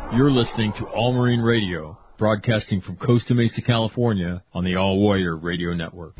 You're listening to All Marine Radio, broadcasting from Costa Mesa, California, on the All Warrior Radio Network.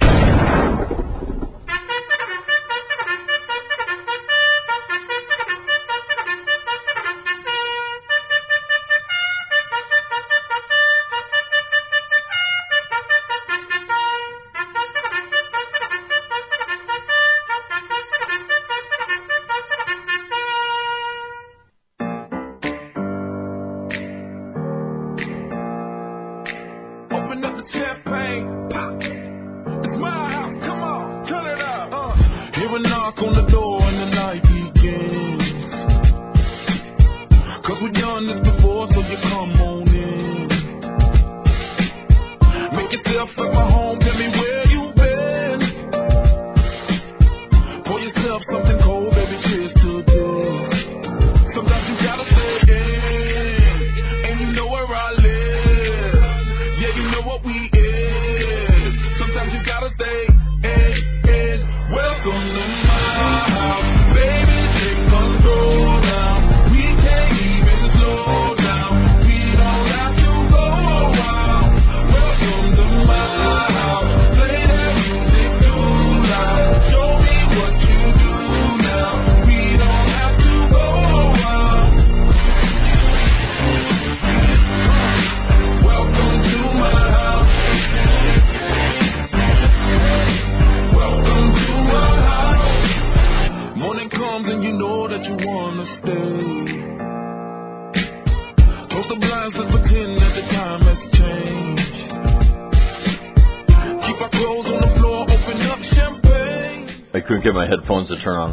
Get my headphones to turn on.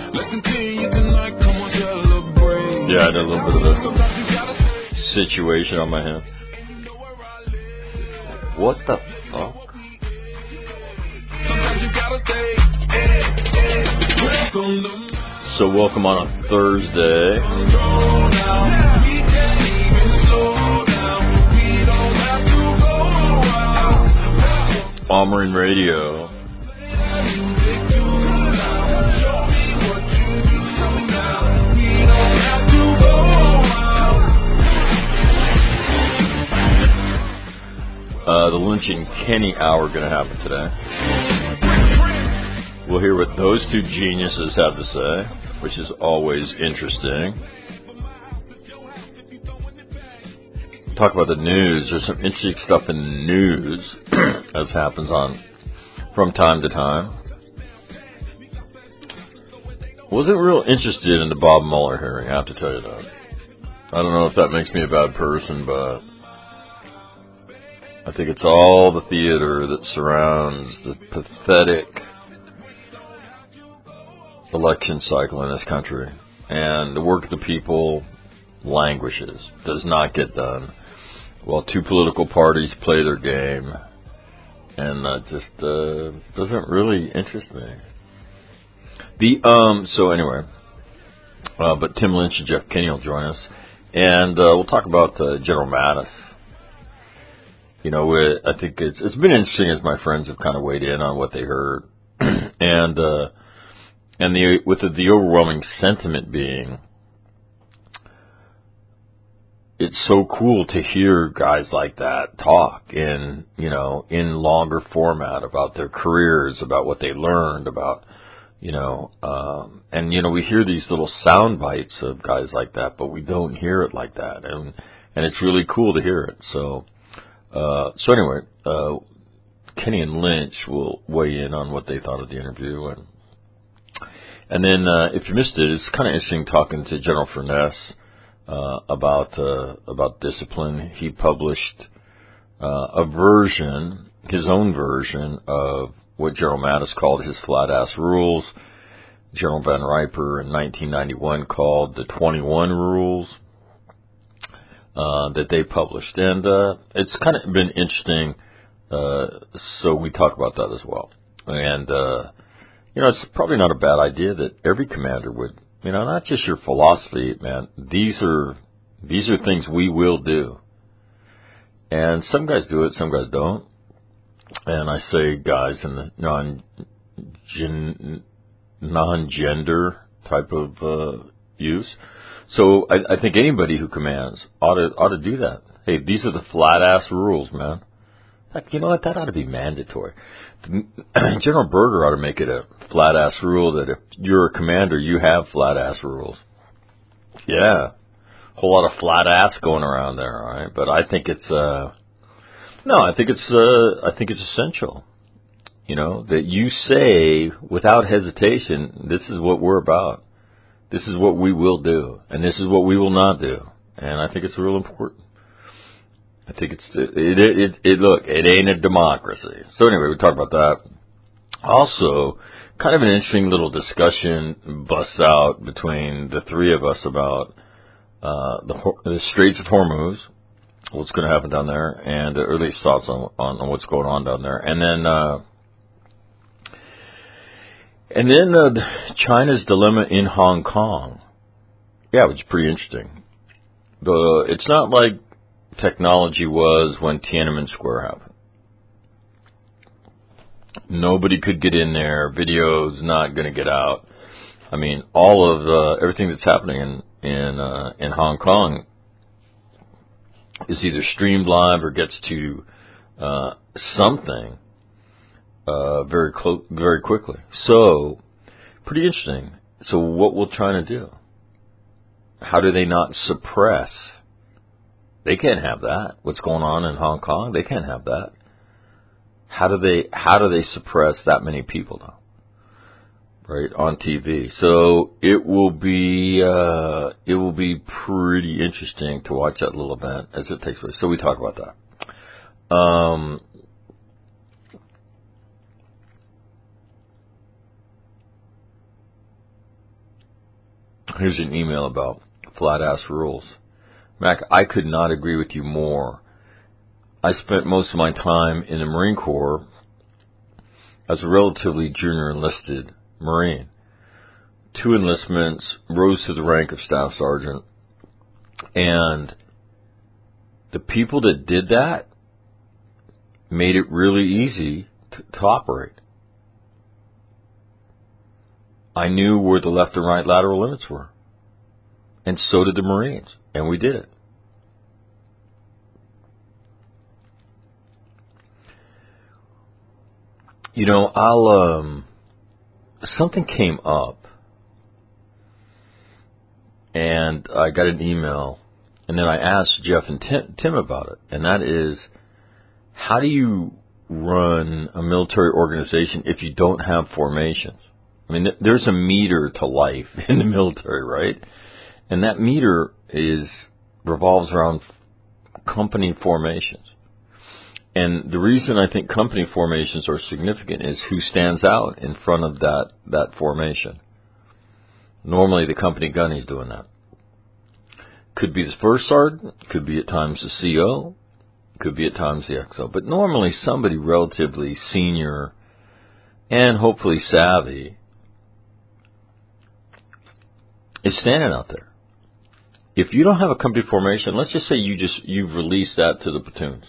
Yeah, I had a little bit of a situation on my hand. What the fuck? So welcome on a Thursday. All Marine Radio. The Lynch and Kenny Hour going to happen today. We'll hear what those two geniuses have to say, which is always interesting. Talk about the news. There's some interesting stuff in the news, as happens from time to time. Wasn't real interested in the Bob Mueller hearing, I have to tell you that. I don't know if that makes me a bad person, but I think it's all the theater that surrounds the pathetic election cycle in this country. And the work of the people languishes, does not get done, while two political parties play their game. And just doesn't really interest me. So anyway, but Tim Lynch and Jeff Kenny will join us. And we'll talk about General Mattis. You know, I think it's been interesting as my friends have kind of weighed in on what they heard, and the overwhelming sentiment being, it's so cool to hear guys like that talk in longer format about their careers, about what they learned, about we hear these little sound bites of guys like that, but we don't hear it like that, and it's really cool to hear it. So anyway, Kenny and Lynch will weigh in on what they thought of the interview, and then if you missed it, it's kind of interesting talking to General Furness about discipline. He published his own version of what General Mattis called his flat-ass rules. General Van Riper in 1991 called the 21 rules. That they published, and it's kind of been interesting. So we talk about that as well, and it's probably not a bad idea that every commander would, not just your philosophy, man. These are things we will do, and some guys do it, some guys don't. And I say guys in the non-gender type of use. So I think anybody who commands ought to do that. Hey, these are the flat ass rules, man. Like, you know what? That ought to be mandatory. General Berger ought to make it a flat ass rule that if you're a commander, you have flat ass rules. Yeah, whole lot of flat ass going around there, all right? But I think it's I think it's essential. You know, that you say without hesitation, this is what we're about. This is what we will do, and this is what we will not do. And I think it's real important. I think look, it ain't a democracy. So anyway, we talked about that. Also, kind of an interesting little discussion busts out between the three of us about the Straits of Hormuz, what's going to happen down there, and at least thoughts on what's going on down there. And then China's dilemma in Hong Kong. Yeah, which is pretty interesting. It's not like technology was when Tiananmen Square happened. Nobody could get in there. Video's not going to get out. I mean, all of everything that's happening in Hong Kong is either streamed live or gets to something very quickly. So, pretty interesting. So, what will China do? How do they not suppress? They can't have that. What's going on in Hong Kong? They can't have that. How do they suppress that many people now? Right, on TV. So it will be pretty interesting to watch that little event as it takes place. So we talk about that. Here's an email about flat ass rules. Mac, I could not agree with you more. I spent most of my time in the Marine Corps as a relatively junior enlisted Marine. 2 enlistments, rose to the rank of Staff Sergeant, and the people that did that made it really easy to operate. I knew where the left and right lateral limits were, and so did the Marines, and we did it. You know, something came up, and I got an email, and then I asked Jeff and Tim about it, and that is, how do you run a military organization if you don't have formations? I mean, there's a meter to life in the military, right? And that meter revolves around company formations. And the reason I think company formations are significant is who stands out in front of that formation. Normally the company gunny's doing that. Could be the first sergeant, could be at times the CO, could be at times the XO. But normally somebody relatively senior and hopefully savvy is standing out there. If you don't have a company formation, let's just say you've released that to the platoons.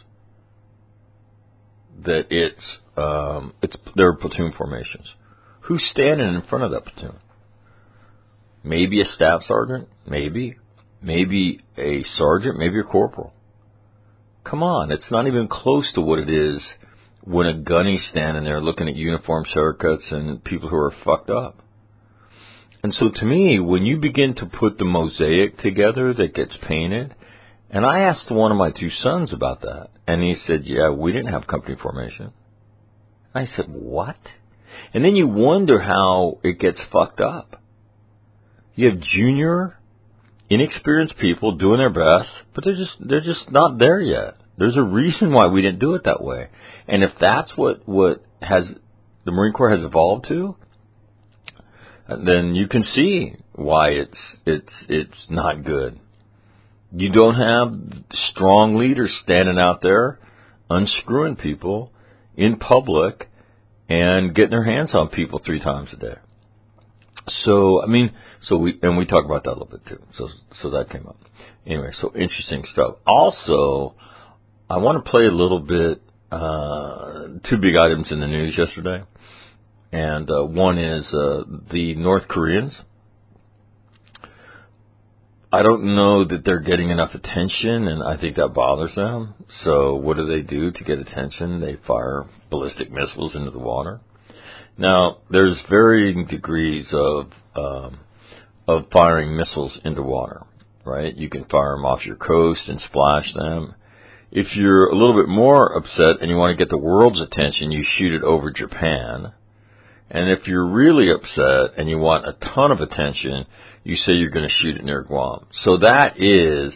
That there are platoon formations. Who's standing in front of that platoon? Maybe a staff sergeant, maybe a sergeant, maybe a corporal. Come on, it's not even close to what it is when a gunny's standing there looking at uniforms, haircuts, and people who are fucked up. And so to me, when you begin to put the mosaic together that gets painted, and I asked one of my 2 sons about that, and he said, yeah, we didn't have company formation. I said, what? And then you wonder how it gets fucked up. You have junior, inexperienced people doing their best, but they're just not there yet. There's a reason why we didn't do it that way. And if that's what has the Marine Corps has evolved to, then you can see why it's not good. You don't have strong leaders standing out there unscrewing people in public and getting their hands on people 3 times a day. So, I mean, we talk about that a little bit too. So that came up. Anyway, so interesting stuff. Also, I want to play a little bit, 2 big items in the news yesterday. And one is the North Koreans I don't know that they're getting enough attention, and I think that bothers them. So what do to get attention? They fire ballistic missiles into the water. Now, there's varying degrees of firing missiles into water, right? You can fire them off your coast and splash them. If you're a little bit more upset and you want to get the world's attention, you shoot it over Japan. And if you're really upset and you want a ton of attention, you say you're going to shoot it near Guam. So that is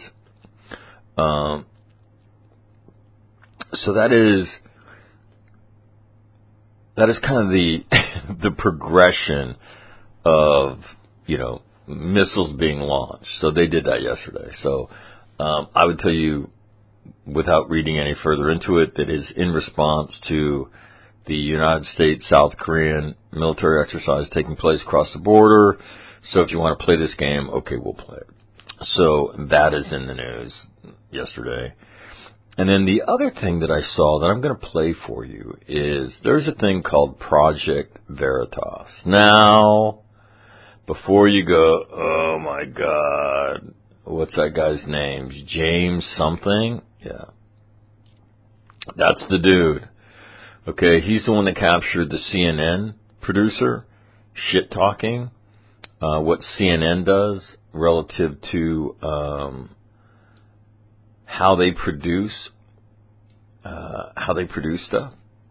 kind of the the progression of, missiles being launched. So they did that yesterday. So I would tell you, without reading any further into it, that is in response to the United States-South Korean military exercise taking place across the border. So if you want to play this game, okay, we'll play it. So that is in the news yesterday. And then the other thing that I saw that I'm going to play for you is there's a thing called Project Veritas. Now, before you go, oh my God, what's that guy's name? James something? Yeah. That's the dude. Okay, he's the one that captured the CNN producer shit-talking what CNN does relative to how they produce stuff.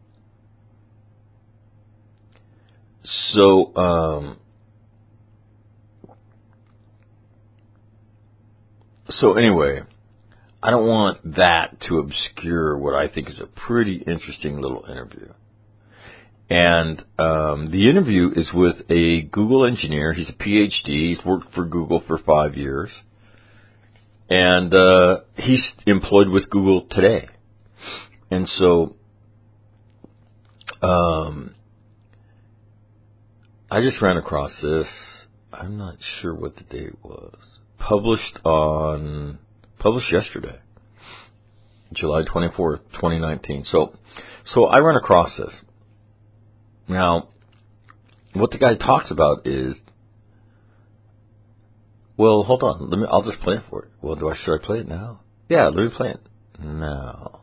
So anyway, I don't want that to obscure what I think is a pretty interesting little interview. And the interview is with a Google engineer. He's a PhD. He's worked for Google for 5 years. And he's employed with Google today. And so I just ran across this. I'm not sure what the date was. Published yesterday, July 24th, 2019. So I ran across this. Now, what the guy talks about is, well, hold on. I'll just play it for you. Well, should I play it now? Yeah, let me play it now.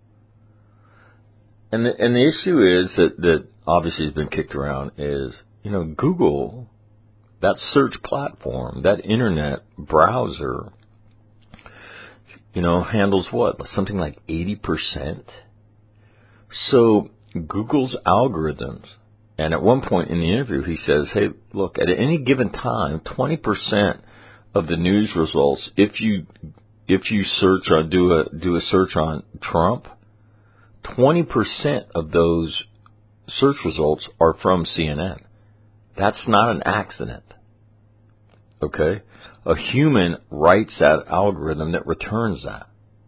And the issue is that obviously has been kicked around is, Google, that search platform, that internet browser, handles what? Something like 80%? So Google's algorithms, and at one point in the interview he says, hey, look, at any given time, 20% of the news results, if you search or do a search on Trump, 20% of those search results are from CNN. That's not an accident. Okay? A human writes that algorithm that returns that.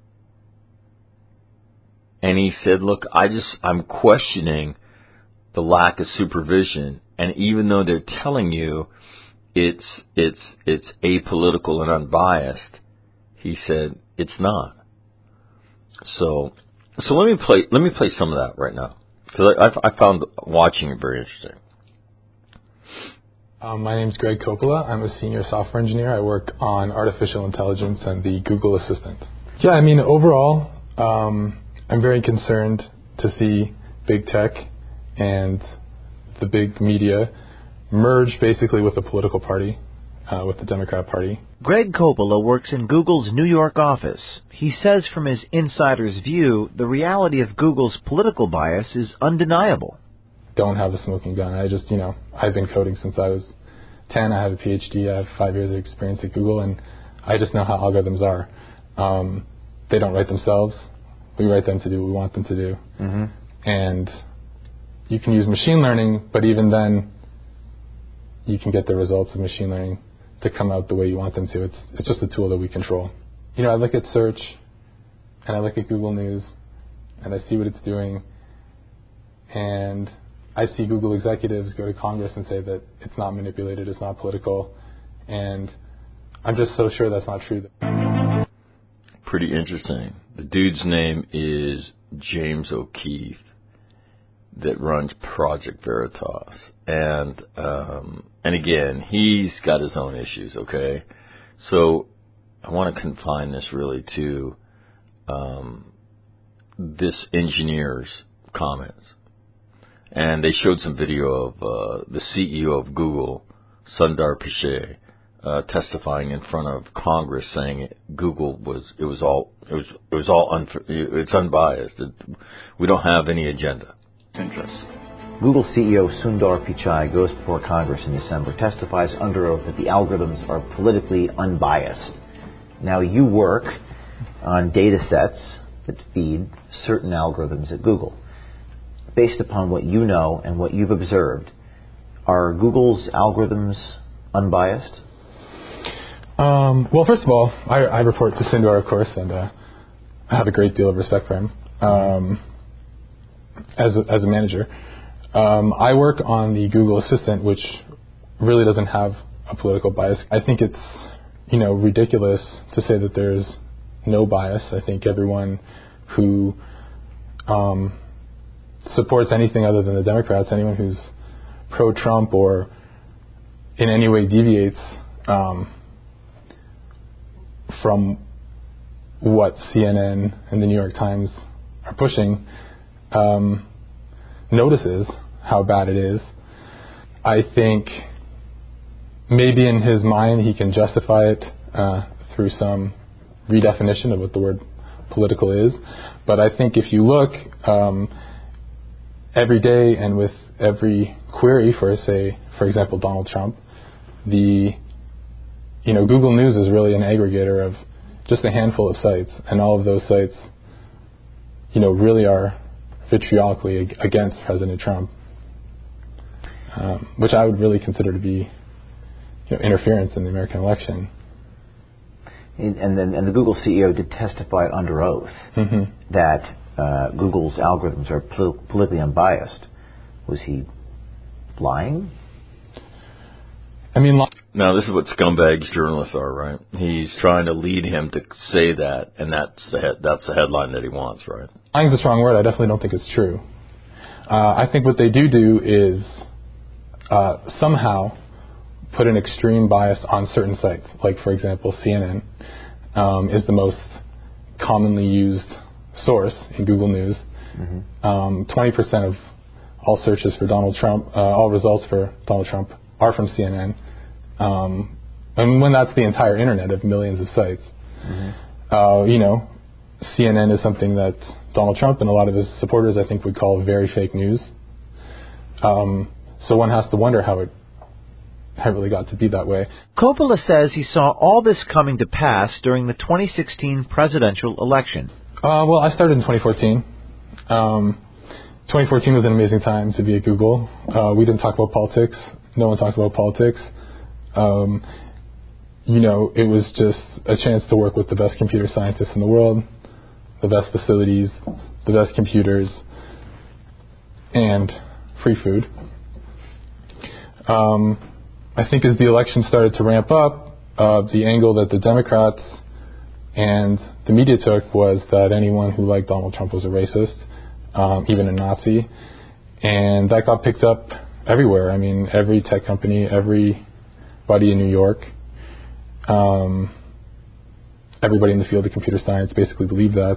And he said, look, I'm questioning the lack of supervision. And even though they're telling you it's apolitical and unbiased, he said it's not. So let me play some of that right now, because I found watching it very interesting. My name's Greg Coppola. I'm a senior software engineer. I work on artificial intelligence and the Google Assistant. Yeah, overall, I'm very concerned to see big tech and the big media merge basically with the political party, with the Democrat Party. Greg Coppola works in Google's New York office. He says from his insider's view, the reality of Google's political bias is undeniable. Don't have a smoking gun. I've been coding since I was 10. I have a PhD. I have 5 years of experience at Google, and I just know how algorithms are. They don't write themselves. We write them to do what we want them to do. Mm-hmm. And you can use machine learning, but even then, you can get the results of machine learning to come out the way you want them to. It's just a tool that we control. I look at search, and I look at Google News, and I see what it's doing, and I see Google executives go to Congress and say that it's not manipulated, it's not political, and I'm just so sure that's not true. Pretty interesting. The dude's name is James O'Keefe, that runs Project Veritas, and again, he's got his own issues. Okay, so want to confine this really to this engineer's comments. And they showed some video of the CEO of Google, Sundar Pichai, testifying in front of Congress, saying Google it's unbiased. We don't have any agenda. Interests. Google CEO Sundar Pichai goes before Congress in December, testifies under oath that the algorithms are politically unbiased. Now, you work on data sets that feed certain algorithms at Google. Based upon what you know and what you've observed, are Google's algorithms unbiased? Well, first of all, I report to Sundar, of course, and I have a great deal of respect for him as a manager. I work on the Google Assistant, which really doesn't have a political bias. I think it's, ridiculous to say that there's no bias. I think everyone who supports anything other than the Democrats, anyone who's pro-Trump or in any way deviates from what CNN and the New York Times are pushing, notices how bad it is. I think maybe in his mind he can justify it through some redefinition of what the word political is. But I think if you look every day and with every query for, say, for example, Donald Trump, Google News is really an aggregator of just a handful of sites, and all of those sites, really are vitriolically against President Trump, which I would really consider to be, interference in the American election. And the Google CEO did testify under oath that Google's algorithms are politically unbiased. Was he lying? Now, this is what scumbags journalists are, right? He's trying to lead him to say that, and that's the headline that he wants, right? Lying is a strong word. I definitely don't think it's true. I think what they do is somehow put an extreme bias on certain sites. Like, for example, CNN is the most commonly used source in Google News. 20% of all searches for Donald Trump, all results for Donald Trump are from CNN. And when that's the entire internet of millions of sites. CNN is something that Donald Trump and a lot of his supporters, I think, would call very fake news. So one has to wonder how it really got to be that way. Coppola says he saw all this coming to pass during the 2016 presidential election. Well, I started in 2014. 2014 was an amazing time to be at Google. We didn't talk about politics. No one talked about politics. It was just a chance to work with the best computer scientists in the world, the best facilities, the best computers, and free food. I think as the election started to ramp up, the angle that the Democrats and the media took was that anyone who liked Donald Trump was a racist, even a Nazi. And that got picked up everywhere. Every tech company, everybody in New York, everybody in the field of computer science basically believed that.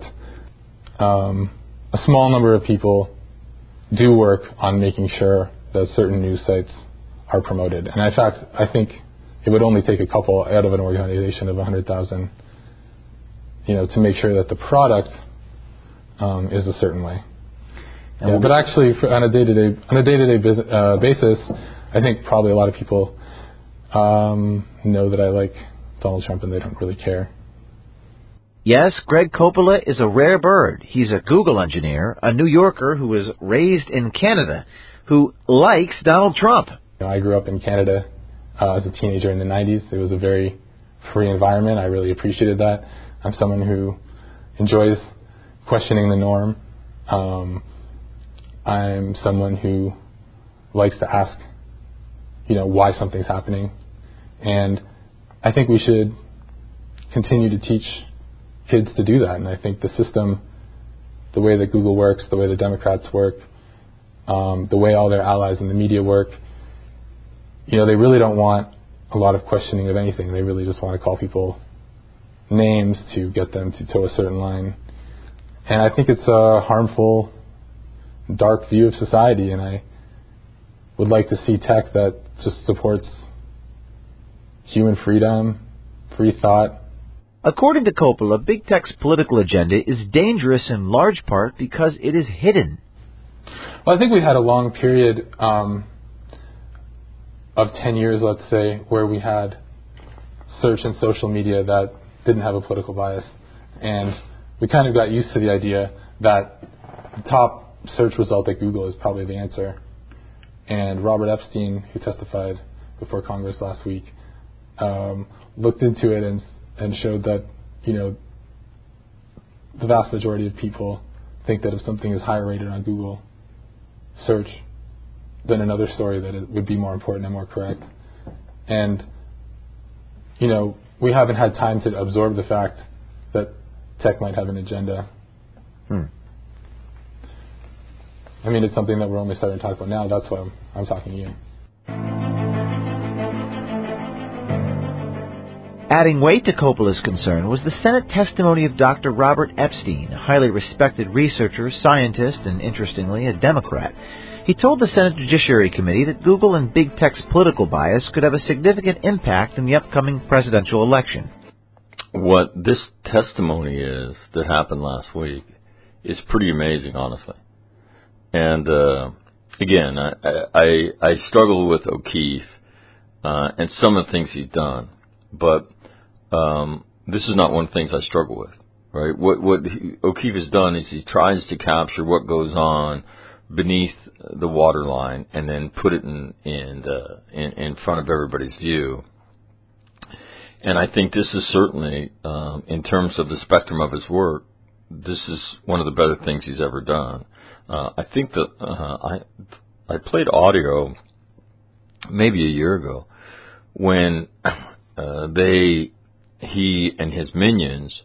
A small number of people do work on making sure that certain news sites are promoted. And in fact, I think it would only take a couple out of an organization of 100,000, to make sure that the product is a certain way. Yeah, but actually, on a day-to-day basis, I think probably a lot of people know that I like Donald Trump and they don't really care. Yes, Greg Coppola is a rare bird. He's a Google engineer, a New Yorker who was raised in Canada, who likes Donald Trump. I grew up in Canada as a teenager in the 90s. It was a very free environment. I really appreciated that. I'm someone who enjoys questioning the norm. I'm someone who likes to ask, why something's happening. And I think we should continue to teach kids to do that. And I think the system, the way that Google works, the way the Democrats work, the way all their allies in the media work, they really don't want a lot of questioning of anything. They really just want to call people names to get them to toe a certain line. And I think it's a harmful, dark view of society, and I would like to see tech that just supports human freedom, free thought. According to Coppola, big tech's political agenda is dangerous in large part because it is hidden. Well, I think we had a long period of 10 years, let's say, where we had search and social media that didn't have a political bias. And we kind of got used to the idea that the top search result at Google is probably the answer. And Robert Epstein, who testified before Congress last week, looked into it and showed that, the vast majority of people think that if something is higher rated on Google search than another story, that it would be more important and more correct. And, we haven't had time to absorb the fact that tech might have an agenda. I mean, it's something that we're only starting to talk about now. That's why I'm talking to you. Adding weight to Coppola's concern was the Senate testimony of Dr. Robert Epstein, a highly respected researcher, scientist, and, interestingly, a Democrat. He told the Senate Judiciary Committee that Google and big tech's political bias could have a significant impact in the upcoming presidential election. What this testimony is that happened last week is pretty amazing, honestly. And again, I struggle with O'Keefe and some of the things he's done, but this is not one of the things I struggle with, right? What O'Keefe has done is he tries to capture what goes on beneath the waterline and then put it in front of everybody's view. And I think this is certainly, in terms of the spectrum of his work, this is one of the better things he's ever done. I think that I played audio maybe a year ago when he and his minions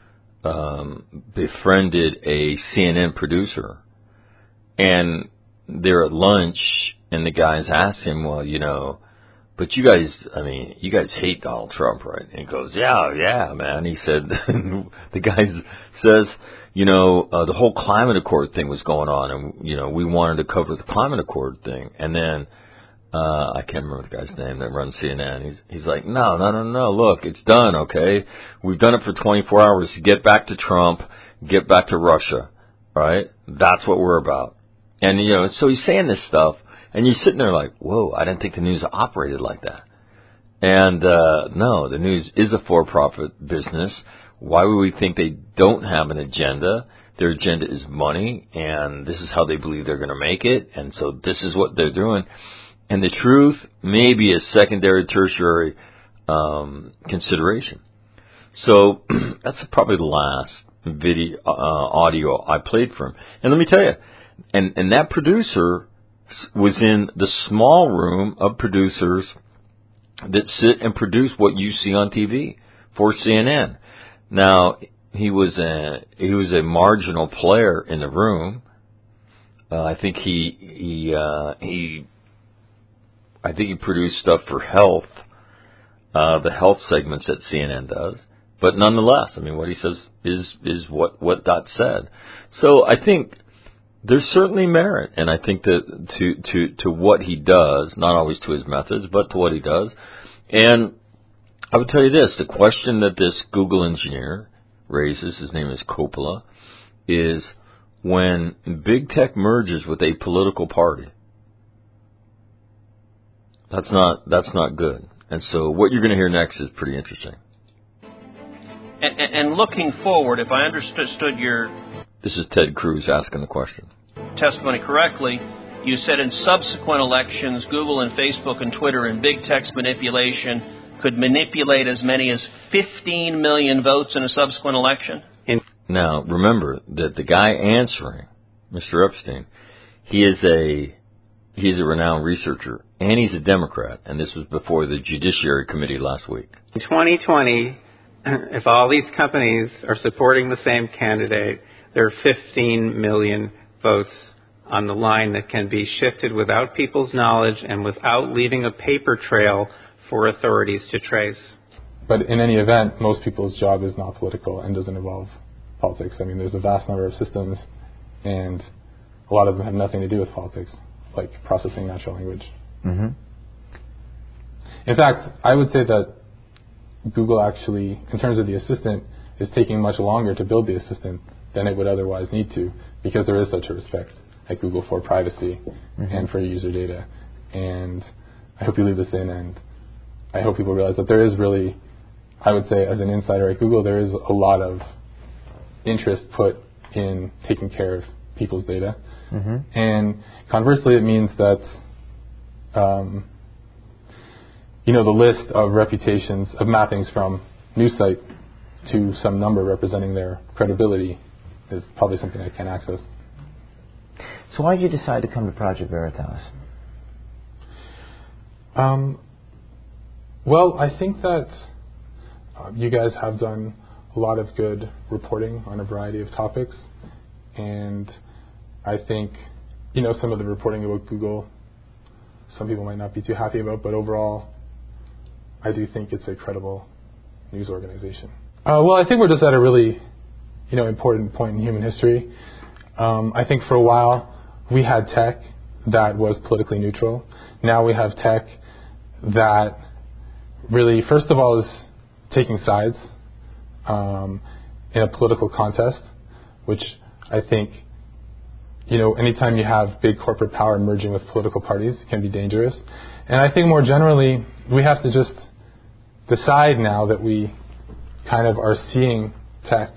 befriended a CNN producer, and they're at lunch, and the guys asked him, well, but you guys hate Donald Trump, right? And he goes, yeah, man. He said, the guy says, the whole climate accord thing was going on, and, we wanted to cover the climate accord thing. And then, I can't remember the guy's name that runs CNN. He's like, no, look, it's done, okay? We've done it for 24 hours. Get back to Trump, get back to Russia, right? That's what we're about. And, so he's saying this stuff, and you're sitting there like, whoa, I didn't think the news operated like that. And, no, the news is a for-profit business. Why would we think they don't have an agenda? Their agenda is money, and this is how they believe they're going to make it, and so this is what they're doing. And the truth may be a secondary, tertiary consideration. So that's probably the last audio I played from. And let me tell you, and that producer was in the small room of producers that sit and produce what you see on TV for CNN. Now, he was a marginal player in the room. I think he produced stuff for health, the health segments that CNN does. But nonetheless, what he says is what got said. So I think there's certainly merit, and I think that to what he does, not always to his methods, but to what he does. And I would tell you this, the question that this Google engineer raises, his name is Coppola, is when big tech merges with a political party, that's not good. And so what you're going to hear next is pretty interesting. And looking forward, if I understood your... This is Ted Cruz asking the question. ...testimony correctly, you said in subsequent elections, Google and Facebook and Twitter and big tech's manipulation could manipulate as many as 15 million votes in a subsequent election? Now, remember that the guy answering, Mr. Epstein, he's a renowned researcher, and he's a Democrat, and this was before the Judiciary Committee last week. In 2020, if all these companies are supporting the same candidate, there are 15 million votes on the line that can be shifted without people's knowledge and without leaving a paper trail for authorities to trace. But in any event, most people's job is not political and doesn't involve politics. I mean, there's a vast number of systems, and a lot of them have nothing to do with politics, like processing natural language. Mm-hmm. In fact, I would say that Google actually, in terms of the assistant, is taking much longer to build the assistant than it would otherwise need to, because there is such a respect at Google for privacy and for user data. And I hope you leave this in, and I hope people realize that there is really, I would say as an insider at Google, there is a lot of interest put in taking care of people's data. And conversely, it means that the list of reputations, of mappings from news site to some number representing their credibility is probably something I can't access. So why did you decide to come to Project Veritas? Well, I think that you guys have done a lot of good reporting on a variety of topics, and I think, some of the reporting about Google, some people might not be too happy about, but overall, I do think it's a credible news organization. Well, I think we're just at a really, important point in human history. I think for a while we had tech that was politically neutral. Now we have tech that really, first of all, is taking sides in a political contest, which I think, anytime you have big corporate power merging with political parties can be dangerous. And I think more generally, we have to just decide now that we kind of are seeing tech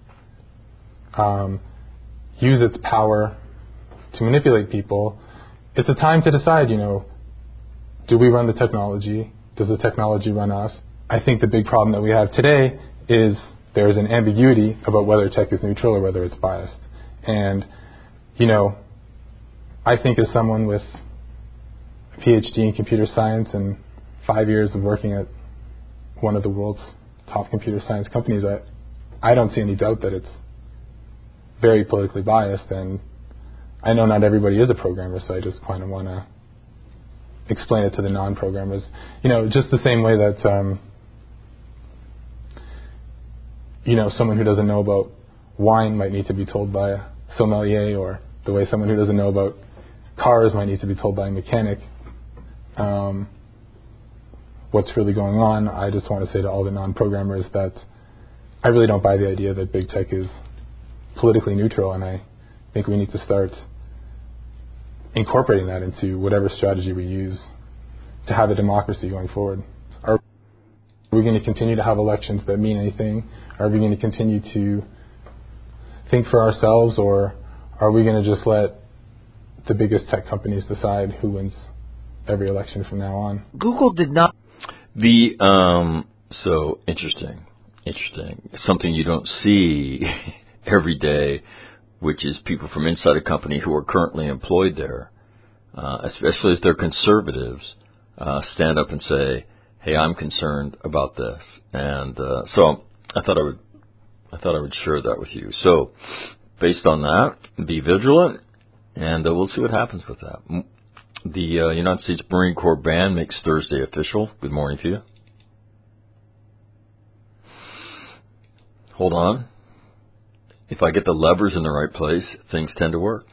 use its power to manipulate people. It's a time to decide, do we run the technology? Does the technology run us? I think the big problem that we have today is there's an ambiguity about whether tech is neutral or whether it's biased. And, I think as someone with a PhD in computer science and 5 years of working at one of the world's top computer science companies, I don't see any doubt that it's very politically biased. And I know not everybody is a programmer, so I just kind of want to explain it to the non-programmers. Just the same way that, someone who doesn't know about wine might need to be told by a sommelier, or the way someone who doesn't know about cars might need to be told by a mechanic what's really going on. I just want to say to all the non-programmers that I really don't buy the idea that big tech is politically neutral, and I think we need to start incorporating that into whatever strategy we use to have a democracy going forward. Are we going to continue to have elections that mean anything? Are we going to continue to think for ourselves, or are we going to just let the biggest tech companies decide who wins every election from now on? Google did not. So interesting. Something you don't see every day, which is people from inside a company who are currently employed there, especially if they're conservatives, stand up and say, "Hey, I'm concerned about this," and so I thought I would share that with you. So, based on that, be vigilant, and we'll see what happens with that. The United States Marine Corps ban makes Thursday official. Good morning to you. Hold on. If I get the levers in the right place, things tend to work.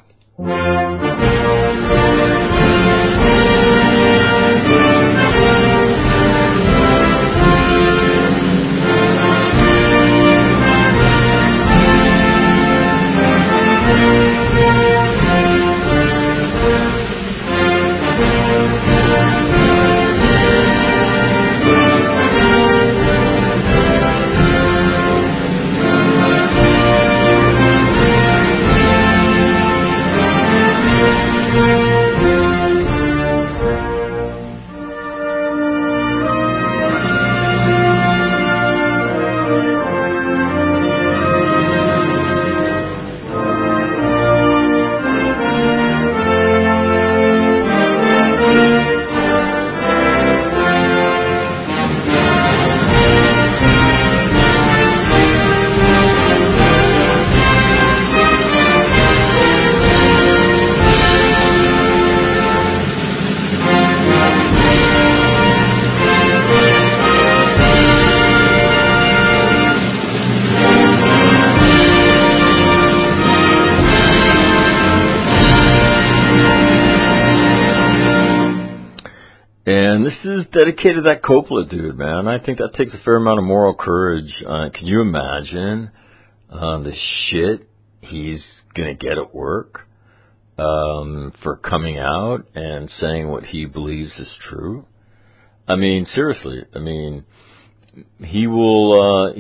this is dedicated to that Coppola dude, man. I think that takes a fair amount of moral courage. Can you imagine the shit he's going to get at work for coming out and saying what he believes is true? I mean, seriously. I mean, he will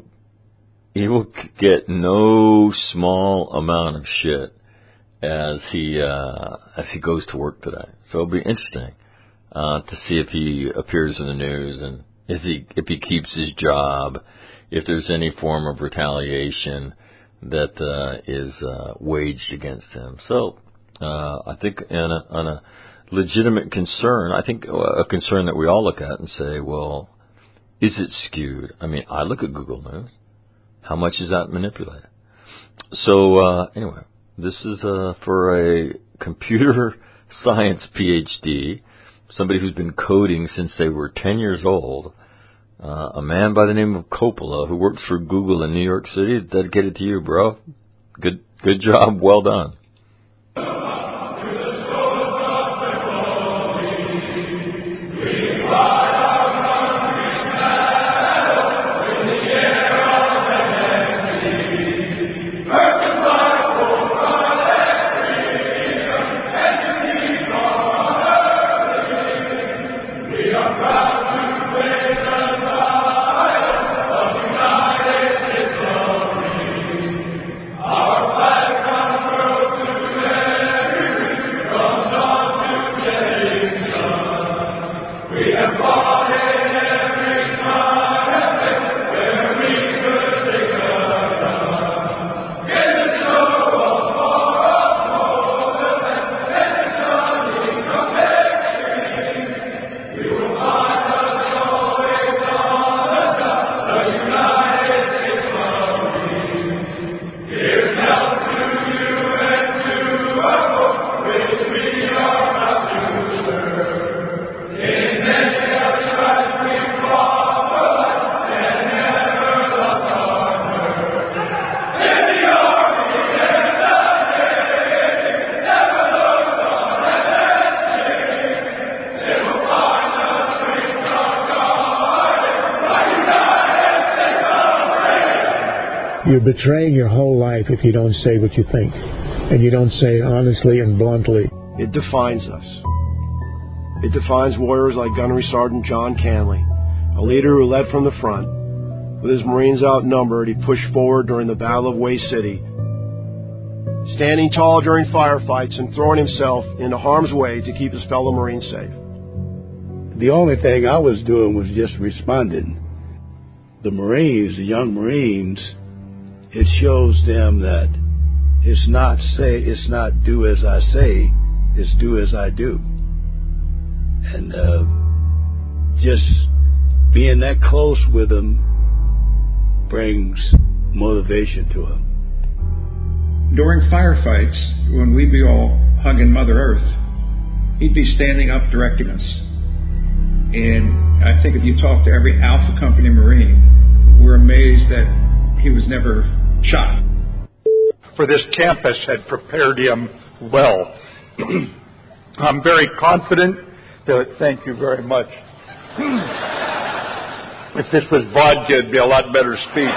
get no small amount of shit as he goes to work today. So it'll be interesting to see if he appears in the news and if he keeps his job, if there's any form of retaliation that is waged against him. So I think on a legitimate concern, I think a concern that we all look at and say, well, is it skewed? I mean, I look at Google News. How much is that manipulated? So anyway, this is for a computer science PhD, somebody who's been coding since they were 10 years old, a man by the name of Coppola who works for Google in New York City. Dedicated to you, bro. Good job. Well done. You're betraying your whole life if you don't say what you think, and you don't say it honestly and bluntly. It defines us. It defines warriors like Gunnery Sergeant John Canley, a leader who led from the front. With his Marines outnumbered, he pushed forward during the Battle of Way City, standing tall during firefights and throwing himself into harm's way to keep his fellow Marines safe. The only thing I was doing was just responding. The Marines, the young Marines, it shows them that it's not do as I say, it's do as I do. And just being that close with them brings motivation to them. During firefights, when we'd be all hugging Mother Earth, he'd be standing up directing us. And I think if you talk to every Alpha Company Marine, we're amazed that he was never shot. For this campus had prepared him well. I'm very confident that, thank you very much. If this was vodka, it'd be a lot better speech.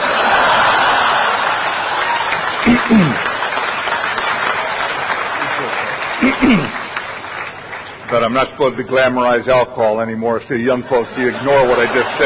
But I'm not supposed to glamorize alcohol anymore, so young folks, you ignore what I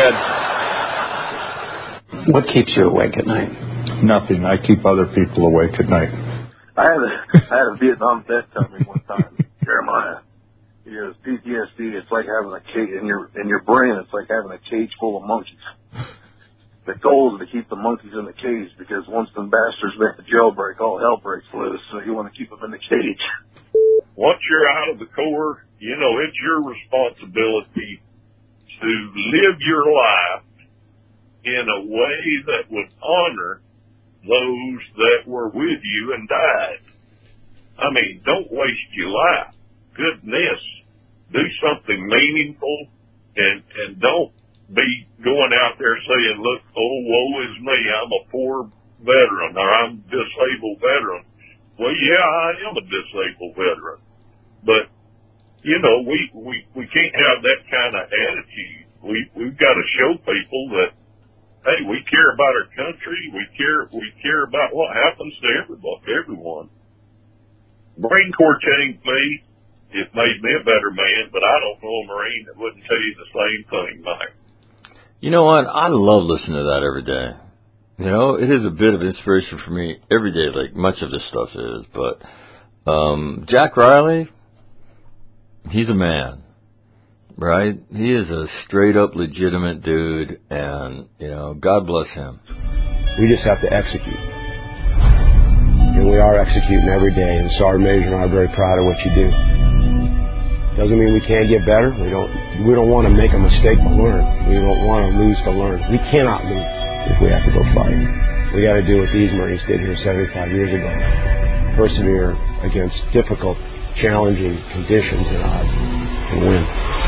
just said. What keeps you awake at night? Nothing. I keep other people awake at night. I had a Vietnam vet tell me one time, Jeremiah, he goes, PTSD, it's like having a cage in your brain, it's like having a cage full of monkeys. The goal is to keep the monkeys in the cage, because once them bastards make the jailbreak, all hell breaks loose, so you want to keep them in the cage. Once you're out of the Corps, you know, it's your responsibility to live your life in a way that would honor those that were with you and died. I mean, don't waste your life. Goodness, do something meaningful, and don't be going out there saying, look, oh, woe is me, I'm a poor veteran, or I'm a disabled veteran. Well, yeah, I am a disabled veteran, but you know, we can't have that kind of attitude. We've got to show people that, hey, we care about our country. We care about what happens to everyone. Marine Corps changed me. It made me a better man, but I don't know a Marine that wouldn't tell you the same thing, Mike. You know what? I love listening to that every day. You know, it is a bit of inspiration for me every day, like much of this stuff is. But Jack Riley, he's a man, right? He is a straight-up legitimate dude, and, you know, God bless him. We just have to execute. And we are executing every day, and Sergeant Major and I are very proud of what you do. Doesn't mean we can't get better. We don't want to make a mistake to learn. We don't want to lose to learn. We cannot lose if we have to go fight. We got to do what these Marines did here 75 years ago. Persevere against difficult, challenging conditions and odds and win.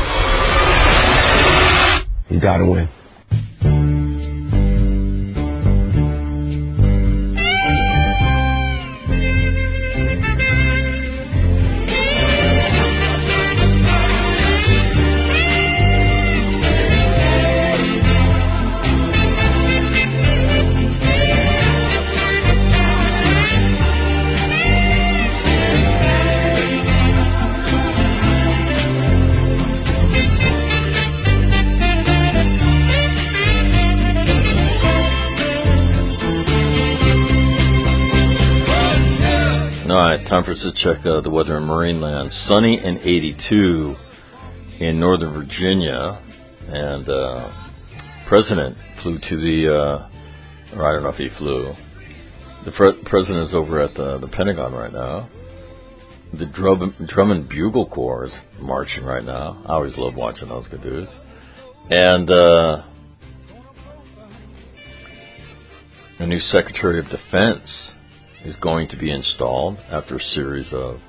You got to win. Time for us to check the weather in Marineland. Sunny and 82 in Northern Virginia, and President flew to the, or I don't know if he flew. The President is over at the Pentagon right now. The Drum and Bugle Corps is marching right now. I always love watching those good dudes. And the new Secretary of Defense is going to be installed after a series of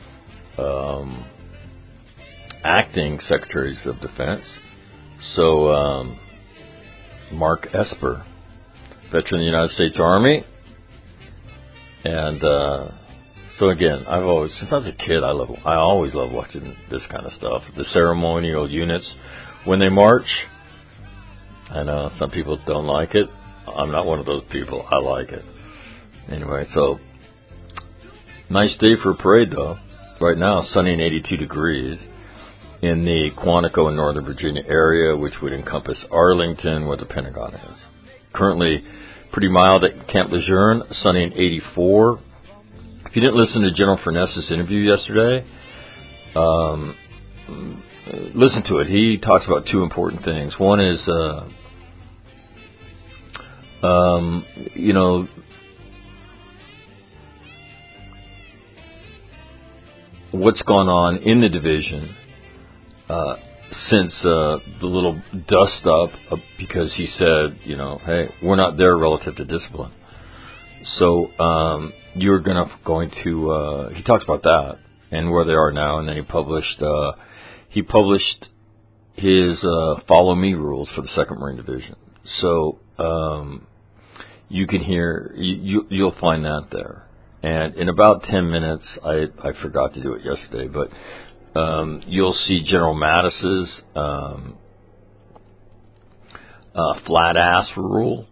acting secretaries of defense. So, Mark Esper, veteran of the United States Army. And so again, since I was a kid, I always love watching this kind of stuff. The ceremonial units when they march. I know some people don't like it. I'm not one of those people. I like it. Anyway, so nice day for a parade, though. Right now, sunny and 82 degrees in the Quantico and Northern Virginia area, which would encompass Arlington, where the Pentagon is. Currently, pretty mild at Camp Lejeune, sunny and 84. If you didn't listen to General Furness's interview yesterday, listen to it. He talks about two important things. One is, you know, what's gone on in the division since the little dust up, because he said, you know, hey, we're not there relative to discipline. So you're going to he talked about that and where they are now, and then he published his follow me rules for the 2nd Marine Division. So you can hear you'll find that there. And in about 10 minutes, I forgot to do it yesterday, but you'll see General Mattis's flat ass rules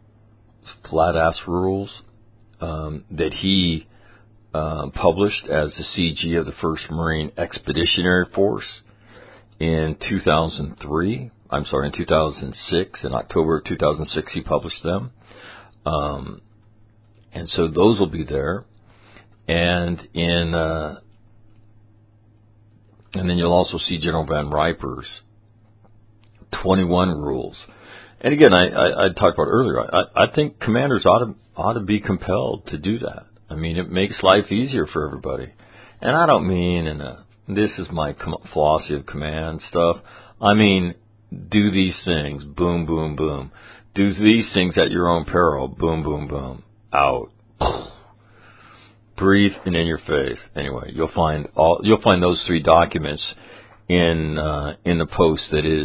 that he published as the CG of the 1st Marine Expeditionary Force in 2006. In October of 2006, he published them. And so those will be there. And and then you'll also see General Van Riper's 21 rules. And again, I talked about earlier, I think commanders ought to be compelled to do that. I mean, it makes life easier for everybody. And I don't mean this is my philosophy of command stuff. I mean, do these things, boom, boom, boom. Do these things at your own peril, boom, boom, boom. Out. Breathe and in your face. Anyway, you'll find those 3 documents in the post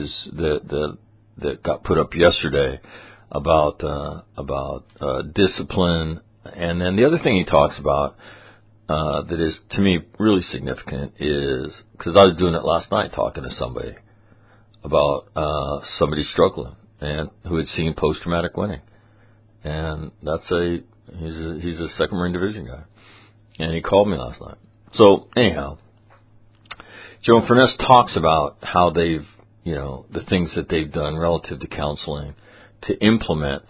that got put up yesterday about discipline. And then the other thing he talks about that is, to me, really significant is, because I was doing it last night talking to somebody about somebody struggling and who had seen post-traumatic winning. And he's a second Marine Division guy. And he called me last night. So, anyhow, General Furness talks about how they've, the things that they've done relative to counseling to implement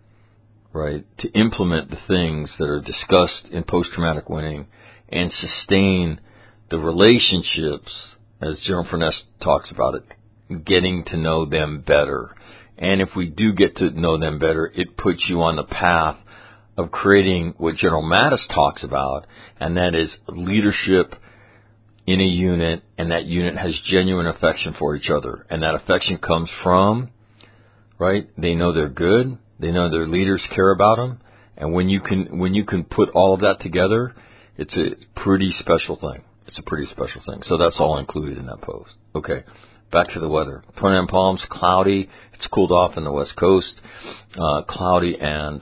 the things that are discussed in post-traumatic winning and sustain the relationships, as General Furness talks about it, getting to know them better. And if we do get to know them better, it puts you on the path of creating what General Mattis talks about, and that is leadership in a unit, and that unit has genuine affection for each other. And that affection comes from, they know they're good, they know their leaders care about them, and when you can put all of that together, it's a pretty special thing. It's a pretty special thing. So that's all included in that post. Okay, back to the weather. 29 Palms, cloudy. It's cooled off in the West Coast. Cloudy and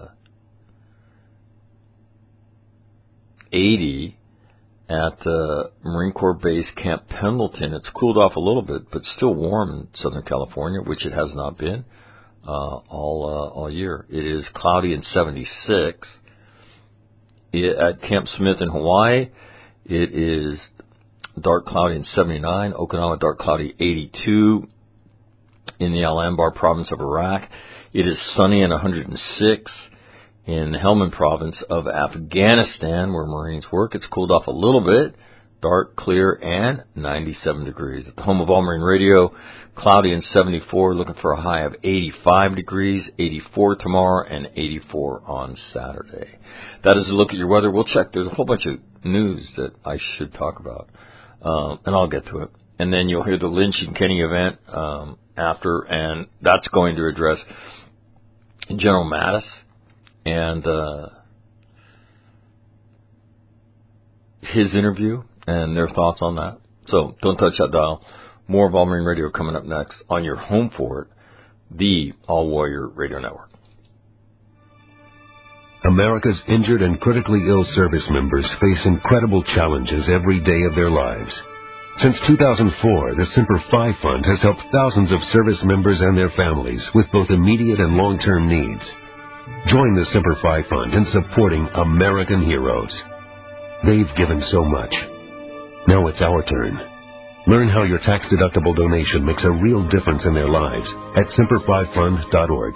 80 at Marine Corps Base Camp Pendleton. It's cooled off a little bit, but still warm in Southern California, which it has not been all year. It is cloudy and 76. At Camp Smith in Hawaii, it is dark cloudy and 79. Okinawa, dark cloudy 82. In the Al-Anbar province of Iraq, it is sunny and 106. In Helmand province of Afghanistan, where Marines work, it's cooled off a little bit, dark, clear, and 97 degrees. At the home of All Marine Radio, cloudy and 74, looking for a high of 85 degrees, 84 tomorrow, and 84 on Saturday. That is a look at your weather. We'll check. There's a whole bunch of news that I should talk about, and I'll get to it. And then you'll hear the Lynch and Kenny event after, and that's going to address General Mattis and his interview and their thoughts on that. So don't touch that dial. More of All Marine Radio coming up next on your home for it, the All Warrior Radio Network. America's injured and critically ill service members face incredible challenges every day of their lives. Since 2004, the Semper Fi Fund has helped thousands of service members and their families with both immediate and long-term needs. Join the Semper Fi Fund in supporting American heroes. They've given so much. Now it's our turn. Learn how your tax-deductible donation makes a real difference in their lives at SemperFiFund.org.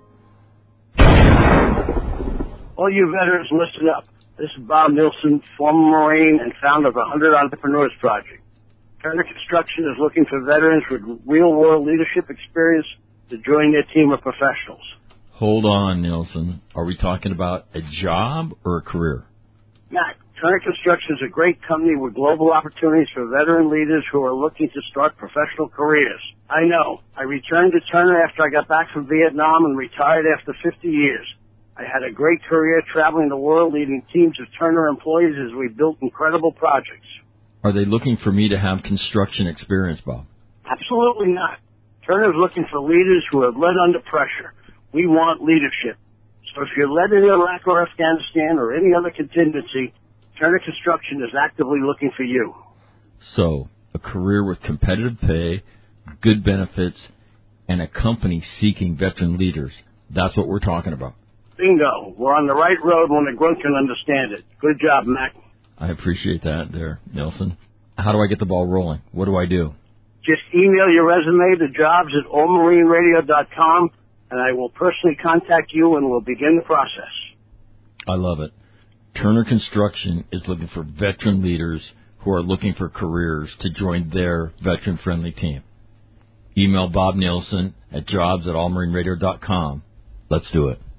All you veterans, listen up. This is Bob Nilsson, former Marine and founder of the 100 Entrepreneurs Project. Turner Construction is looking for veterans with real-world leadership experience to join their team of professionals. Hold on, Nilsson. Are we talking about a job or a career? Matt, Turner Construction is a great company with global opportunities for veteran leaders who are looking to start professional careers. I know. I returned to Turner after I got back from Vietnam and retired after 50 years. I had a great career traveling the world leading teams of Turner employees as we built incredible projects. Are they looking for me to have construction experience, Bob? Absolutely not. Turner is looking for leaders who have led under pressure. We want leadership. So if you're led in Iraq or Afghanistan or any other contingency, Turner Construction is actively looking for you. So, a career with competitive pay, good benefits, and a company seeking veteran leaders. That's what we're talking about. Bingo. We're on the right road when the grunt can understand it. Good job, Mac. I appreciate that there, Nelson. How do I get the ball rolling? What do I do? Just email your resume to jobs@allmarineradio.com, and I will personally contact you and we'll begin the process. I love it. Turner Construction is looking for veteran leaders who are looking for careers to join their veteran-friendly team. Email Bob Nielsen at jobs@allmarineradio.com. Let's do it.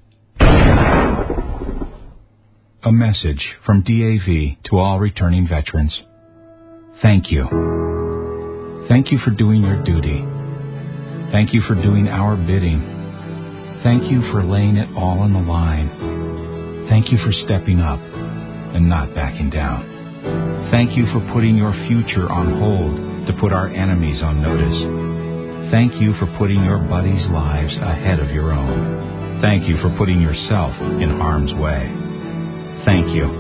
A message from DAV to all returning veterans. Thank you. Thank you for doing your duty. Thank you for doing our bidding. Thank you for laying it all on the line. Thank you for stepping up and not backing down. Thank you for putting your future on hold to put our enemies on notice. Thank you for putting your buddies' lives ahead of your own. Thank you for putting yourself in harm's way. Thank you.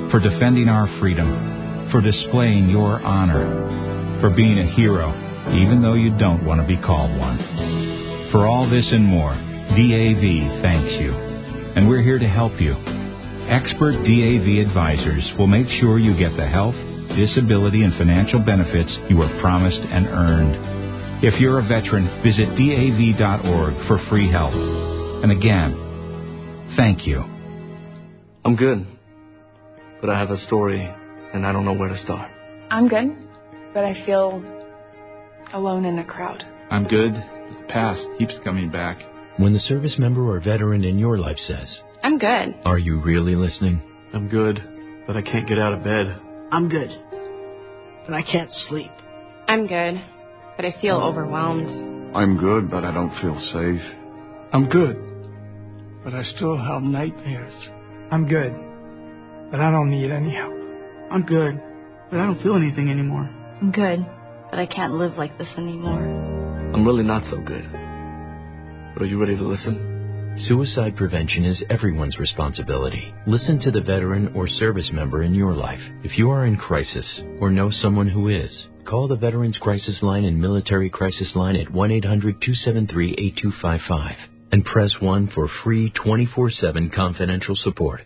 for defending our freedom, for displaying your honor, for being a hero, even though you don't want to be called one. For all this and more, DAV thanks you. And we're here to help you. Expert DAV advisors will make sure you get the health, disability, and financial benefits you were promised and earned. If you're a veteran, visit DAV.org for free help. And again, thank you. I'm good, but I have a story, and I don't know where to start. I'm good, but I feel alone in a crowd. I'm good. The past keeps coming back. When the service member or veteran in your life says, I'm good. Are you really listening? I'm good, but I can't get out of bed. I'm good, but I can't sleep. I'm good, but I feel overwhelmed. I'm good, but I don't feel safe. I'm good, but I still have nightmares. I'm good, but I don't need any help. I'm good, but I don't feel anything anymore. I'm good, but I can't live like this anymore. I'm really not so good. But are you ready to listen? Suicide prevention is everyone's responsibility. Listen to the veteran or service member in your life. If you are in crisis or know someone who is, call the Veterans Crisis Line and Military Crisis Line at 1-800-273-8255 and press 1 for free 24/7 confidential support.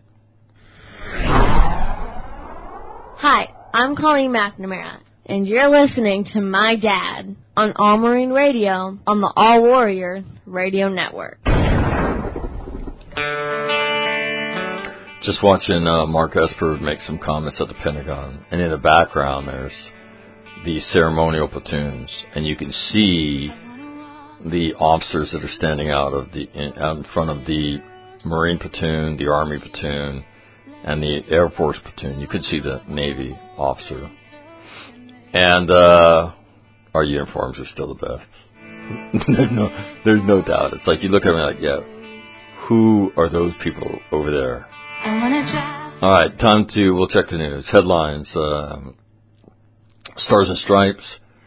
Hi, I'm Colleen McNamara, and you're listening to My Dad on All Marine Radio on the All Warrior Radio Network. Just watching Mark Esper make some comments at the Pentagon, and in the background there's the ceremonial platoons, and you can see the officers that are standing out in front of the Marine platoon, the Army platoon, and the Air Force platoon. You could see the Navy officer. And our uniforms are still the best. There's no doubt. It's like you look at me like, yeah, who are those people over there? All right, we'll check the news. Headlines, Stars and Stripes,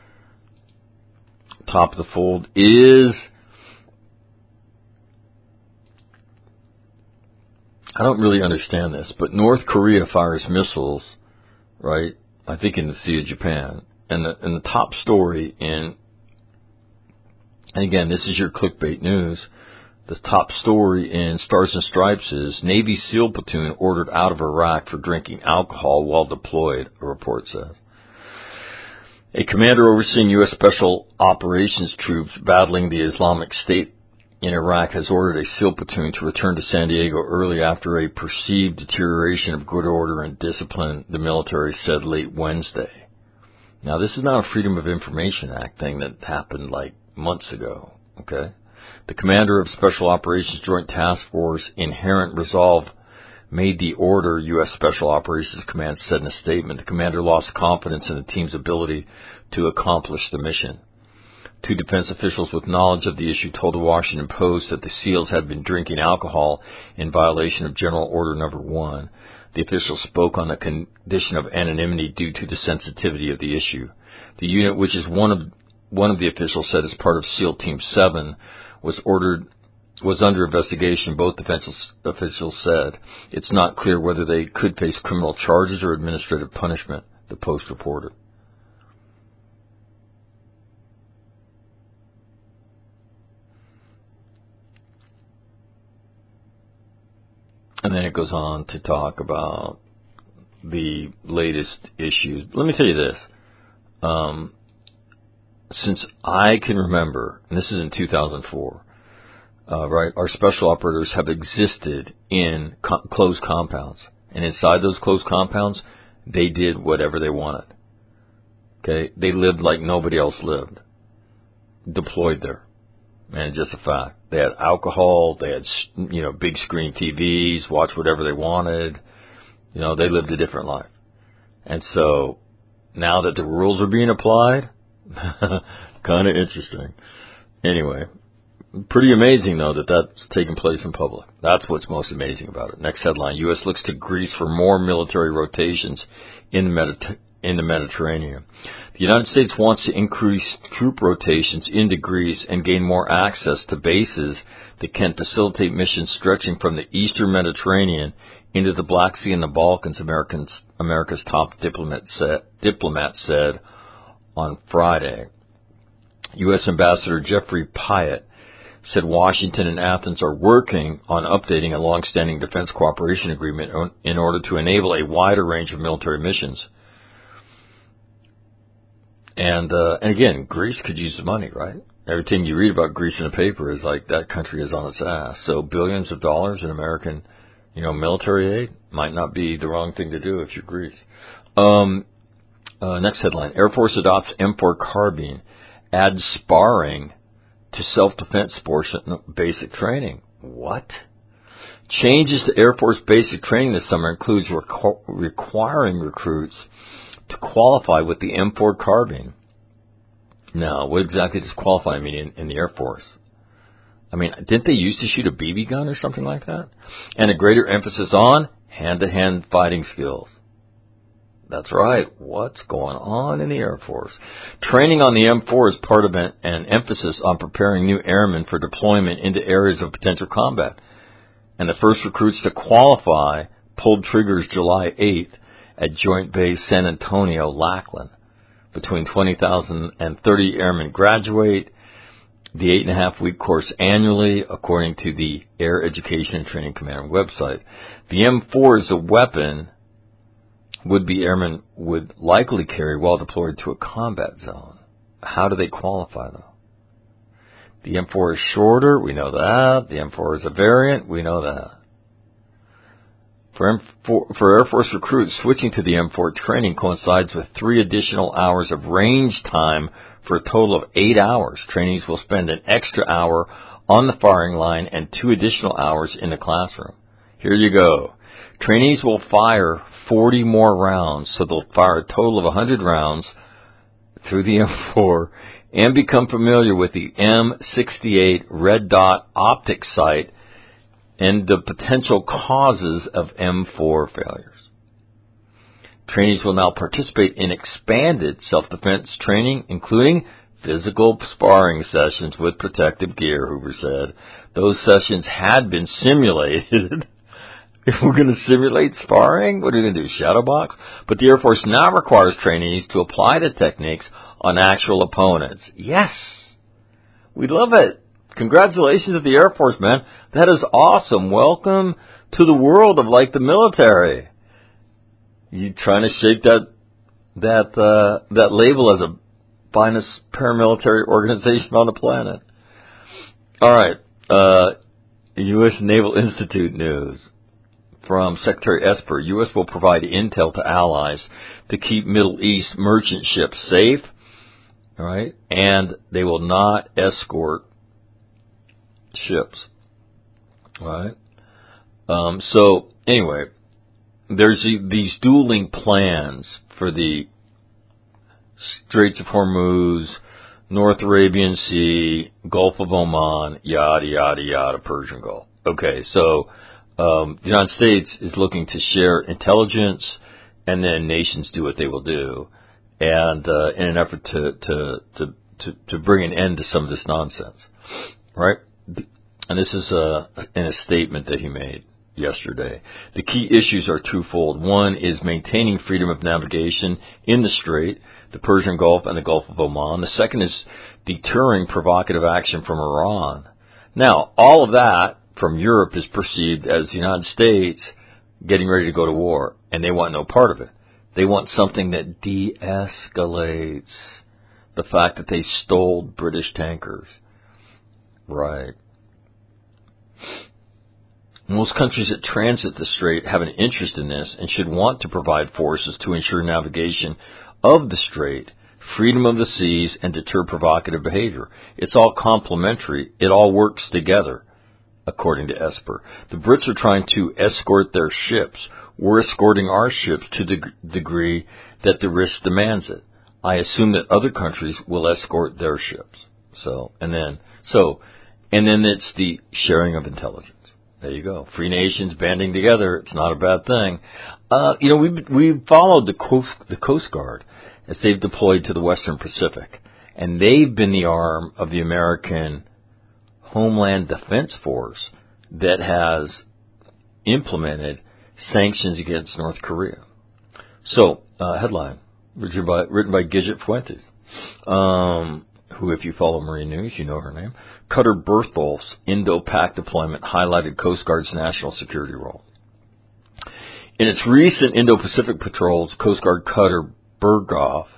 top of the fold is, I don't really understand this, but North Korea fires missiles, right, I think in the Sea of Japan. And the top story and again, this is your clickbait news, the top story in Stars and Stripes is Navy SEAL platoon ordered out of Iraq for drinking alcohol while deployed, a report says. A commander overseeing U.S. Special Operations troops battling the Islamic State in Iraq has ordered a SEAL platoon to return to San Diego early after a perceived deterioration of good order and discipline, the military said late Wednesday. Now, this is not a Freedom of Information Act thing that happened like months ago, okay? The commander of Special Operations Joint Task Force Inherent Resolve made the order, U.S. Special Operations Command said in a statement. The commander lost confidence in the team's ability to accomplish the mission. Two defense officials with knowledge of the issue told the Washington Post that the SEALs had been drinking alcohol in violation of General Order No. 1. The officials spoke on the condition of anonymity due to the sensitivity of the issue. The unit, which is one of the officials said is part of SEAL Team 7, was under investigation. Both defense officials said it's not clear whether they could face criminal charges or administrative punishment, the Post reported. And then it goes on to talk about the latest issues. Let me tell you this. Since I can remember, and this is in 2004, right, our special operators have existed in closed compounds. And inside those closed compounds, they did whatever they wanted. Okay? They lived like nobody else lived. Deployed there. And it's just a fact. They had alcohol, they had, big screen TVs, watch whatever they wanted. They lived a different life. And so, now that the rules are being applied, kind of interesting. Anyway, pretty amazing, though, that that's taking place in public. That's what's most amazing about it. Next headline, U.S. looks to Greece for more military rotations in the in the Mediterranean. The United States wants to increase troop rotations into Greece and gain more access to bases that can facilitate missions stretching from the eastern Mediterranean into the Black Sea and the Balkans, America's top diplomat said on Friday. U.S. Ambassador Jeffrey Pyatt said Washington and Athens are working on updating a long-standing defense cooperation agreement in order to enable a wider range of military missions. And again, Greece could use the money, right? Everything you read about Greece in the paper is like that country is on its ass. So billions of dollars in American, military aid might not be the wrong thing to do if you're Greece. Next headline: Air Force adopts M4 carbine, adds sparring to self-defense portion basic training. What? Changes to Air Force basic training this summer includes requiring recruits to qualify with the M4 carbine. Now, what exactly does qualify mean in the Air Force? I mean, didn't they used to shoot a BB gun or something like that? And a greater emphasis on hand-to-hand fighting skills. That's right. What's going on in the Air Force? Training on the M4 is part of an emphasis on preparing new airmen for deployment into areas of potential combat. And the first recruits to qualify pulled triggers July 8th at Joint Base San Antonio, Lackland. Between 20,000 and 30 airmen graduate the 8.5-week course annually, according to the Air Education and Training Command website. The M4 is a weapon would-be airmen would likely carry while deployed to a combat zone. How do they qualify, though? The M4 is shorter, we know that. The M4 is a variant, we know that. For Air Force recruits, switching to the M4 training coincides with 3 additional hours of range time for a total of 8 hours. Trainees will spend an extra hour on the firing line and 2 additional hours in the classroom. Here you go. Trainees will fire 40 more rounds, so they'll fire a total of 100 rounds through the M4 and become familiar with the M68 red dot optic sight and the potential causes of M4 failures. Trainees will now participate in expanded self-defense training, including physical sparring sessions with protective gear, Hoover said. Those sessions had been simulated. If we're going to simulate sparring, what are we going to do, shadow box? But the Air Force now requires trainees to apply the techniques on actual opponents. Yes! We love it. Congratulations to the Air Force, man. That is awesome. Welcome to the world of the military. You trying to shake that label as a finest paramilitary organization on the planet. All right. U.S. Naval Institute news from Secretary Esper. U.S. will provide intel to allies to keep Middle East merchant ships safe. All right. And they will not escort ships. All right. So anyway, there's these dueling plans for the Straits of Hormuz, North Arabian Sea, Gulf of Oman, yada, yada, yada, Persian Gulf. Okay, so the United States is looking to share intelligence, and then nations do what they will do, and in an effort to bring an end to some of this nonsense, right? And this is in a statement that he made yesterday. The key issues are twofold. One is maintaining freedom of navigation in the Strait, the Persian Gulf, and the Gulf of Oman. The second is deterring provocative action from Iran. Now, all of that from Europe is perceived as the United States getting ready to go to war, and they want no part of it. They want something that de-escalates the fact that they stole British tankers. Right. Most countries that transit the Strait have an interest in this and should want to provide forces to ensure navigation of the Strait, freedom of the seas, and deter provocative behavior. It's all complementary. It all works together, according to Esper. The Brits are trying to escort their ships. We're escorting our ships to the degree that the risk demands it. I assume that other countries will escort their ships. And then it's the sharing of intelligence. There you go. Free nations banding together. It's not a bad thing. We've followed the Coast Guard as they've deployed to the Western Pacific. And they've been the arm of the American Homeland Defense Force that has implemented sanctions against North Korea. So, headline, written by Gidget Fuentes, who, if you follow Marine News, you know her name. Cutter Bertholf's Indo-Pac deployment highlighted Coast Guard's national security role. In its recent Indo-Pacific patrols, Coast Guard Cutter Bertholf,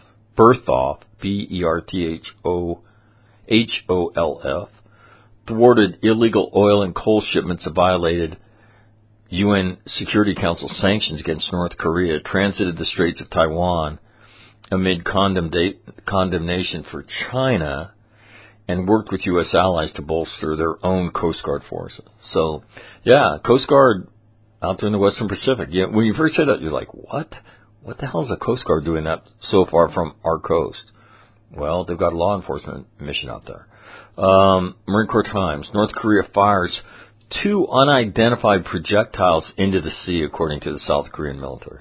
Bertholf, thwarted illegal oil and coal shipments that violated UN Security Council sanctions against North Korea, transited the Straits of Taiwan amid condemnation for China, and worked with U.S. allies to bolster their own Coast Guard forces. So, yeah, Coast Guard out there in the Western Pacific. Yeah, when you first say that, you're like, what? What the hell is a Coast Guard doing that so far from our coast? Well, they've got a law enforcement mission out there. Marine Corps Times, North Korea fires 2 unidentified projectiles into the sea, according to the South Korean military.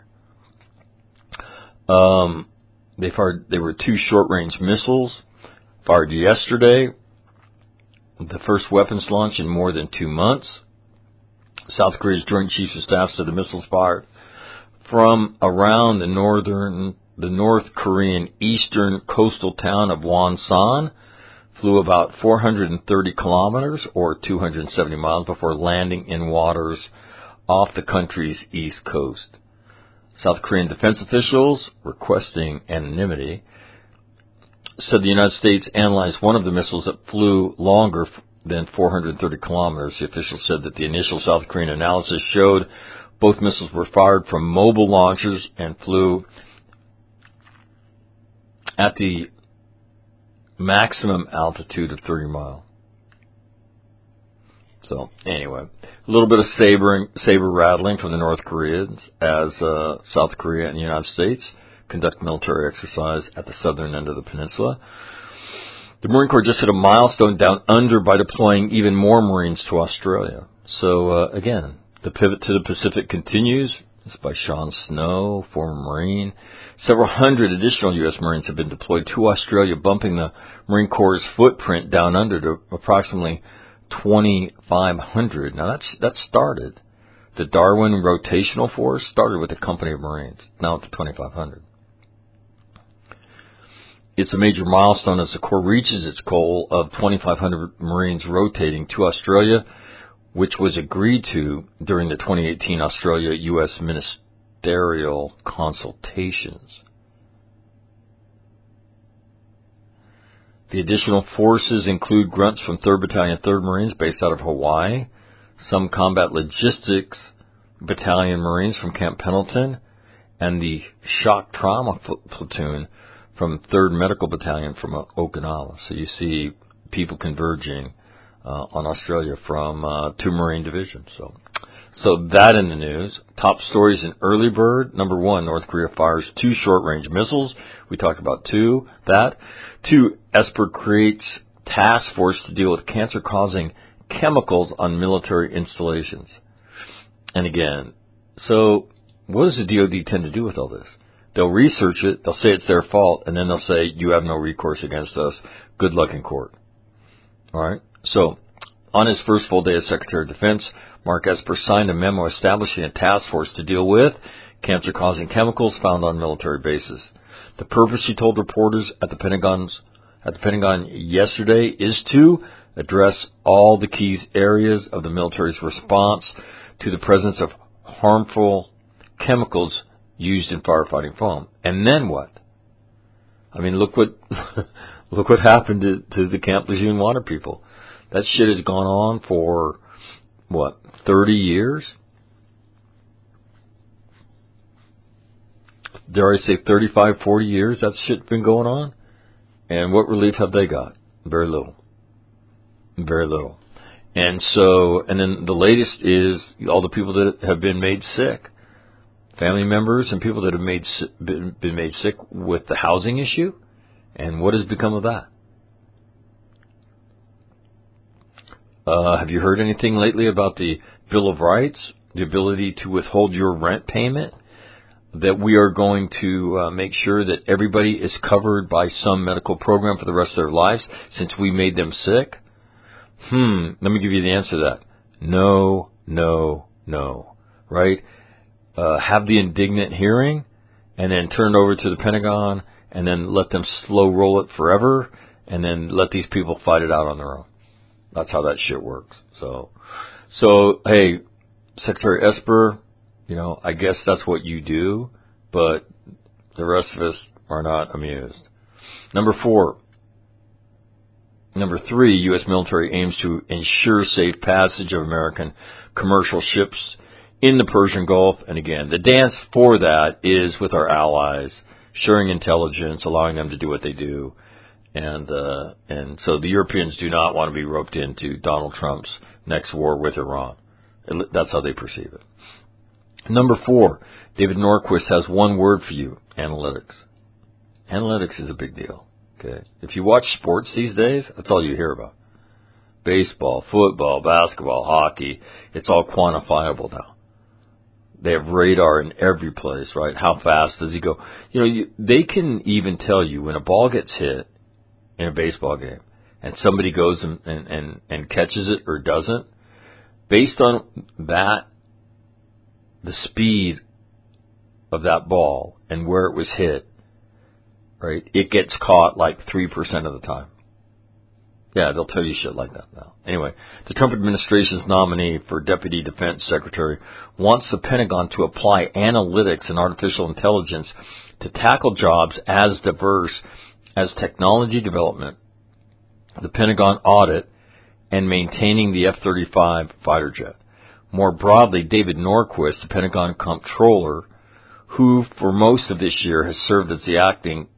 They were 2 short-range missiles fired yesterday, the first weapons launch in more than 2 months. South Korea's Joint Chiefs of Staff said the missiles fired from around the North Korean eastern coastal town of Wonsan flew about 430 kilometers or 270 miles before landing in waters off the country's east coast. South Korean defense officials, requesting anonymity, said the United States analyzed one of the missiles that flew longer than 430 kilometers. The official said that the initial South Korean analysis showed both missiles were fired from mobile launchers and flew at the maximum altitude of 30 miles. So, anyway, a little bit of saber rattling from the North Koreans as South Korea and the United States conduct military exercise at the southern end of the peninsula. The Marine Corps just hit a milestone down under by deploying even more Marines to Australia. So, again, the pivot to the Pacific continues. This is by Sean Snow, former Marine. Several hundred additional U.S. Marines have been deployed to Australia, bumping the Marine Corps' footprint down under to approximately 2,500. Now, that started. The Darwin Rotational Force started with a company of Marines. Now it's 2,500. It's a major milestone as the Corps reaches its goal of 2,500 Marines rotating to Australia, which was agreed to during the 2018 Australia-U.S. ministerial consultations. The additional forces include grunts from 3rd Battalion 3rd Marines based out of Hawaii, some Combat Logistics Battalion Marines from Camp Pendleton, and the Shock Trauma Platoon from 3rd Medical Battalion from Okinawa. So you see people converging on Australia from 2 Marine divisions. So that in the news. Top stories in Early Bird. Number 1, North Korea fires 2 short-range missiles. We talked about 2. 2, Esper creates task force to deal with cancer-causing chemicals on military installations. And again, so what does the DoD tend to do with all this? They'll research it, they'll say it's their fault, and then they'll say, you have no recourse against us. Good luck in court. All right? So, on his first full day as Secretary of Defense, Mark Esper signed a memo establishing a task force to deal with cancer-causing chemicals found on military bases. The purpose, he told reporters at the Pentagon yesterday, is to address all the key areas of the military's response to the presence of harmful chemicals used in firefighting foam. And then what? I mean, look what happened to the Camp Lejeune water people. That shit has gone on for, 30 years? Dare I say 35, 40 years that shit's been going on? And what relief have they got? Very little. Very little. And so, and then the latest is all the people that have been made sick. Family members and people that have been made sick with the housing issue. And what has become of that? Have you heard anything lately about the Bill of Rights, the ability to withhold your rent payment, that we are going to make sure that everybody is covered by some medical program for the rest of their lives since we made them sick? Let me give you the answer to that. No, right? Have the indignant hearing and then turn it over to the Pentagon and then let them slow roll it forever and then let these people fight it out on their own. That's how that shit works. So hey, Secretary Esper, I guess that's what you do, but the rest of us are not amused. Number 3, U.S. military aims to ensure safe passage of American commercial ships in the Persian Gulf. And again, the dance for that is with our allies, sharing intelligence, allowing them to do what they do. And so the Europeans do not want to be roped into Donald Trump's next war with Iran. That's how they perceive it. Number 4, David Norquist has one word for you: analytics. Analytics is a big deal. Okay, if you watch sports these days, that's all you hear about. Baseball, football, basketball, hockey, it's all quantifiable now. They have radar in every place, right? How fast does he go? They can even tell you when a ball gets hit in a baseball game and somebody goes and catches it or doesn't. Based on that, the speed of that ball and where it was hit, right, it gets caught like 3% of the time. Yeah, they'll tell you shit like that now. Anyway, the Trump administration's nominee for Deputy Defense Secretary wants the Pentagon to apply analytics and artificial intelligence to tackle jobs as diverse as technology development, the Pentagon audit, and maintaining the F-35 fighter jet. More broadly, David Norquist, the Pentagon comptroller, who for most of this year has served as the acting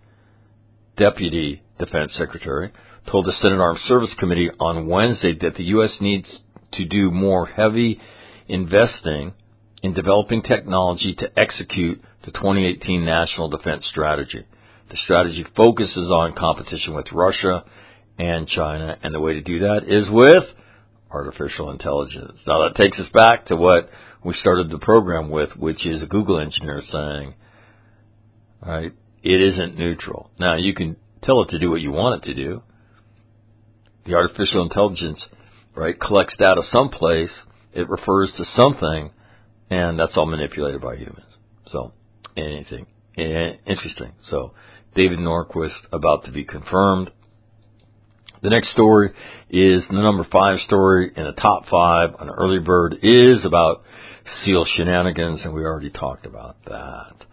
Deputy Defense Secretary, told the Senate Armed Service Committee on Wednesday that the U.S. needs to do more heavy investing in developing technology to execute the 2018 National Defense Strategy. The strategy focuses on competition with Russia and China, and the way to do that is with artificial intelligence. Now that takes us back to what we started the program with, which is a Google engineer saying, all right, it isn't neutral. Now you can tell it to do what you want it to do. The artificial intelligence, right, collects data someplace, it refers to something, and that's all manipulated by humans. So, anything interesting. So, David Norquist about to be confirmed. The next story is the number 5 story in the top 5 on Early Bird is about SEAL shenanigans, and we already talked about that.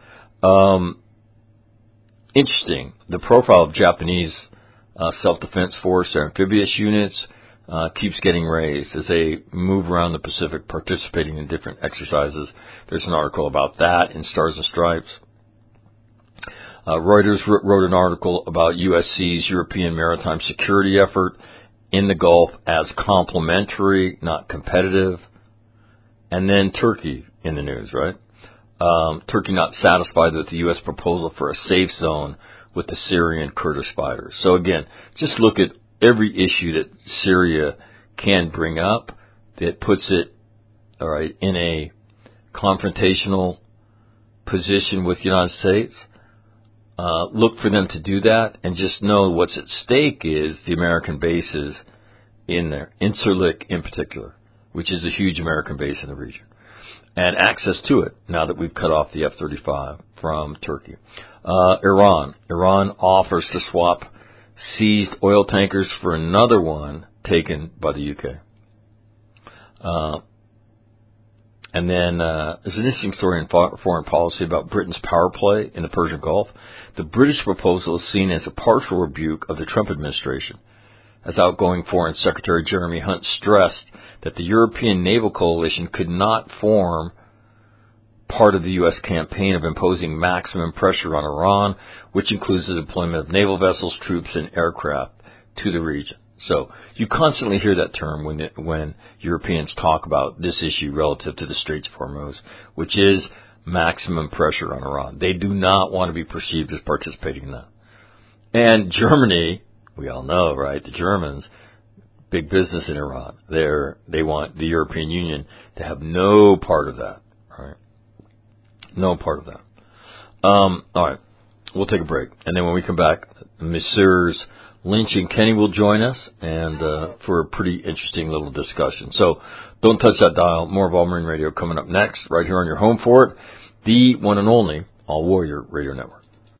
Interesting. The profile of Japanese self-defense force, their amphibious units, keeps getting raised as they move around the Pacific participating in different exercises. There's an article about that in Stars and Stripes. Reuters wrote an article about USC's European maritime security effort in the Gulf as complementary, not competitive. And then Turkey in the news, right? Turkey not satisfied with the U.S. proposal for a safe zone with the Syrian Kurdish fighters. So again, just look at every issue that Syria can bring up that puts it, all right, in a confrontational position with the United States. Look for them to do that, and just know what's at stake is the American bases in there, Incirlik in particular, which is a huge American base in the region, and access to it now that we've cut off the F-35 from Turkey. Iran offers to swap seized oil tankers for another one taken by the UK. And then there's an interesting story in foreign policy about Britain's power play in the Persian Gulf. The British proposal is seen as a partial rebuke of the Trump administration, as outgoing Foreign Secretary Jeremy Hunt stressed that the European naval coalition could not form part of the U.S. campaign of imposing maximum pressure on Iran, which includes the deployment of naval vessels, troops, and aircraft to the region. So you constantly hear that term when Europeans talk about this issue relative to the Straits of Hormuz, which is maximum pressure on Iran. They do not want to be perceived as participating in that. And Germany, we all know, right, the Germans, big business in Iran. They want the European Union to have no part of that. All right, no part of that. All right, we'll take a break, and then when we come back, Messrs. Lynch and Kenny will join us, and for a pretty interesting little discussion. So don't touch that dial. More of All Marine Radio coming up next, right here on your home for it, the one and only All Warrior Radio Network.